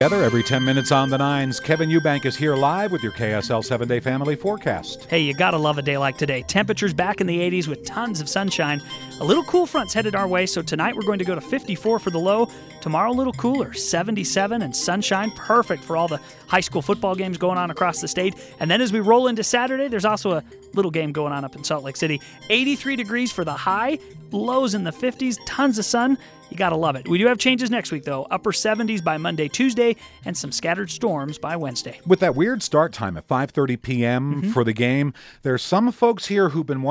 Together every 10 minutes on the nines. Kevin Eubank is here live with your KSL 7-day family forecast. Hey, you gotta love a day like today. Temperatures back in the 80s with tons of sunshine. A little cool front's headed our way, so tonight we're going to go to 54 for the low. Tomorrow a little cooler, 77 and sunshine. Perfect for all the high school football games going on across the state. And then as we roll into Saturday, there's also a little game going on up in Salt Lake City. 83 degrees for the high, lows in the 50s, tons of sun. You gotta love it. We do have changes next week, though. Upper 70s by Monday, Tuesday, and some scattered storms by Wednesday. With that weird start time at 5:30 p.m. for the game, there's some folks here who've been